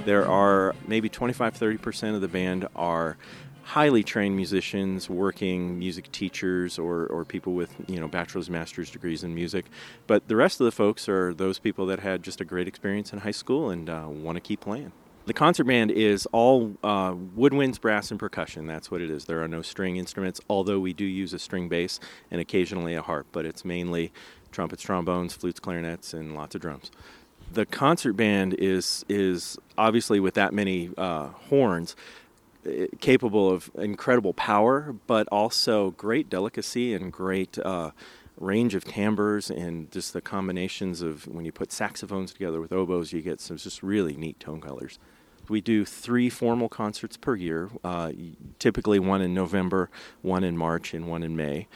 There are maybe 25-30% of the band are highly trained musicians, working music teachers, or people with bachelor's, master's degrees in music. But the rest of the folks are those people that had just a great experience in high school and want to keep playing. The concert band is all woodwinds, brass, and percussion. That's what it is. There are no string instruments, although we do use a string bass and occasionally a harp, but it's mainly trumpets, trombones, flutes, clarinets, and lots of drums. The concert band is obviously, with that many horns, capable of incredible power, but also great delicacy and great range of timbres, and just the combinations of when you put saxophones together with oboes, you get some just really neat tone colors. We do 3 formal concerts per year, typically one in November, one in March, and one in May.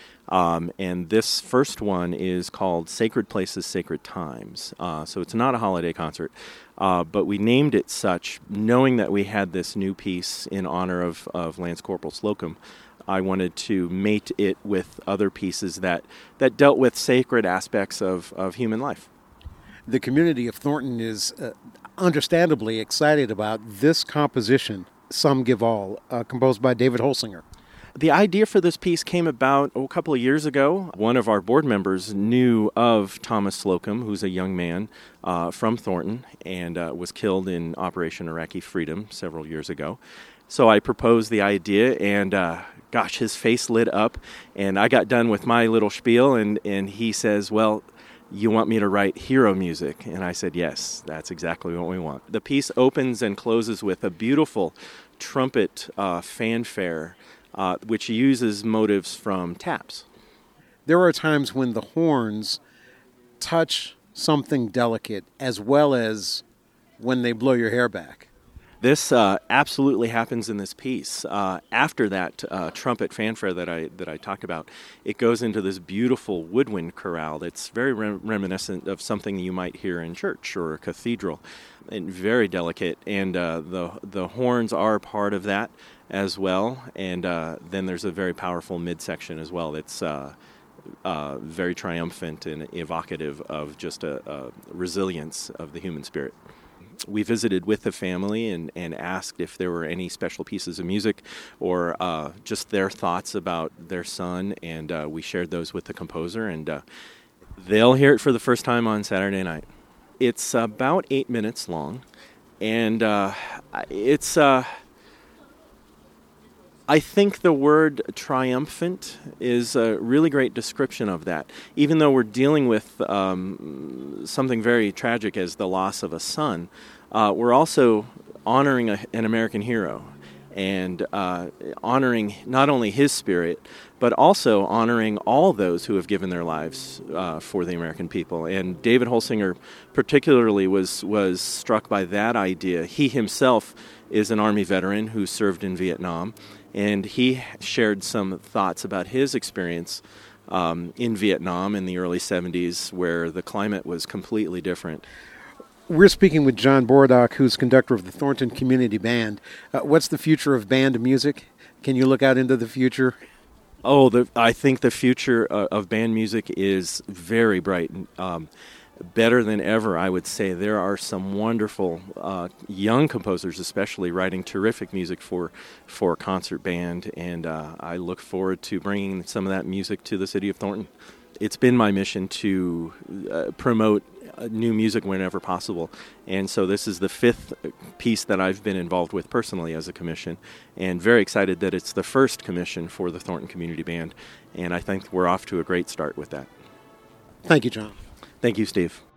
And this first one is called Sacred Places, Sacred Times. So it's not a holiday concert, but we named it such knowing that we had this new piece in honor of Lance Corporal Slocum. I wanted to mate it with other pieces that dealt with sacred aspects of human life. The community of Thornton is understandably excited about this composition, Some Give All, composed by David Holsinger. The idea for this piece came about a couple of years ago. One of our board members knew of Thomas Slocum, who's a young man from Thornton, and was killed in Operation Iraqi Freedom several years ago. So I proposed the idea, and his face lit up, and I got done with my little spiel, and he says, well, you want me to write hero music? And I said, yes, that's exactly what we want. The piece opens and closes with a beautiful trumpet fanfare, which uses motives from taps. There are times when the horns touch something delicate as well as when they blow your hair back. This absolutely happens in this piece. After that trumpet fanfare that I talked about, it goes into this beautiful woodwind chorale that's very reminiscent of something you might hear in church or a cathedral, and very delicate. And the horns are part of that as well. And then there's a very powerful midsection as well that's very triumphant and evocative of just a resilience of the human spirit. We visited with the family and asked if there were any special pieces of music or just their thoughts about their son, and we shared those with the composer, and they'll hear it for the first time on Saturday night. It's about 8 minutes long, and it's... I think the word triumphant is a really great description of that. Even though we're dealing with something very tragic as the loss of a son, we're also honoring an American hero and honoring not only his spirit, but also honoring all those who have given their lives for the American people. And David Holsinger particularly was struck by that idea. He himself is an Army veteran who served in Vietnam, and he shared some thoughts about his experience in Vietnam in the early 70s, where the climate was completely different. We're speaking with John Borodock, who's conductor of the Thornton Community Band. What's the future of band music? Can you look out into the future? I think the future of band music is very bright. Better than ever, I would say. There are some wonderful young composers, especially, writing terrific music for concert band, and I look forward to bringing some of that music to the city of Thornton. It's been my mission to promote new music whenever possible, and so this is the 5th piece that I've been involved with personally as a commission, and very excited that it's the first commission for the Thornton Community Band, and I think we're off to a great start with that. Thank you, John. Thank you, Steve.